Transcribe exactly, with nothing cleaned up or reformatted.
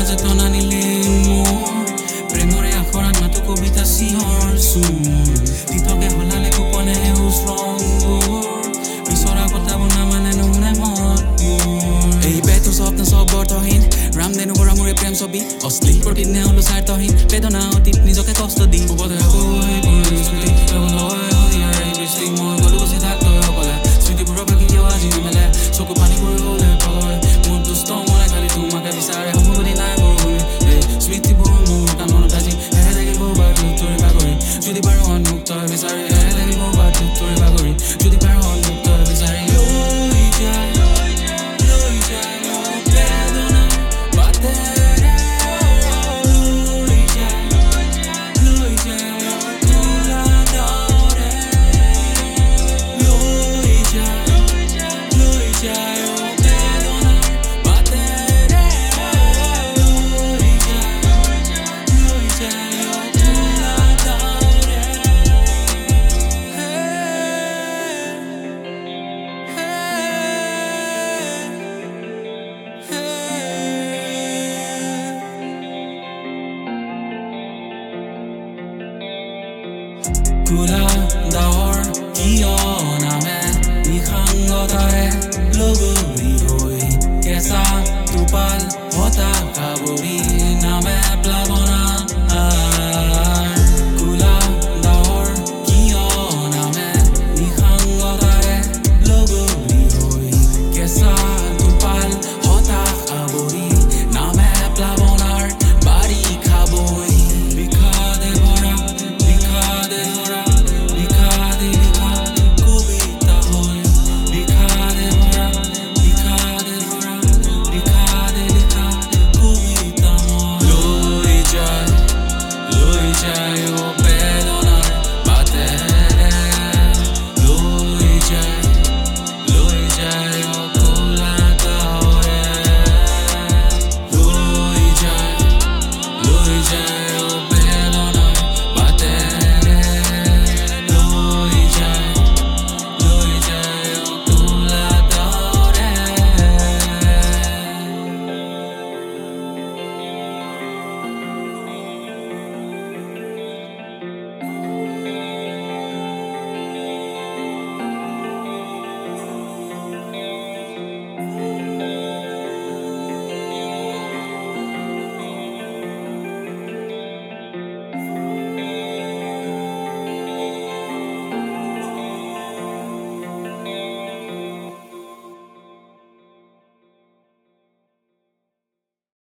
যতন আনিলে মোৰ প্ৰেমৰে আখৰাত মাতো কবিতা চিঞৰ চোৰ তিতকে হলালে গোপনে সেউজ ৰংবোৰ বিচৰা কথাবোৰ নামানে নুশুনে মত মোৰ এই বেটো স্বপ্ন সব অৰ্থহীন ৰামধেনু কৰা মোৰে প্ৰেম ছবি অশ্লীল প্ৰতিদিনে হলো স্বাৰ্থহীন বেদনা অতীত নিজকে কষ্ট দি উপদে মই গলো গছি থাক অকলে স্মৃতিবোৰৰ বাকী কিয় আজি নেমেলে চকু পানী পৰি গলে পগৰে মোৰ দুষ্ট মনে খালি তোমাকে বিচাৰে সমগতি নাই বৰষুণ এই স্মৃতিবোৰ মোৰ কাণত আজি হেৰে থাকিব বাটু তোৰে বাগৰি যদি পাৰো অনুক্ত বিচাৰি হেৰে থাকিব বাটু তোৰে বাগৰি যদি পাৰো অনুক্ত বিচাৰি লৈ যায় লৈ যায় বেদনা বাটেৰে লৈ যায় লৈ যায় তোলা দৰে লৈ যায় লৈ যায় বেদনা বাটেৰে লৈ যায় লৈ যায় তোলা দৰে হে হে কুলা ডাৱৰ কিয় নামে নিসংগতাৰে লগৰী হৈ কেঁচা টোপাল হতাশা বৰি নামে প্লাৱন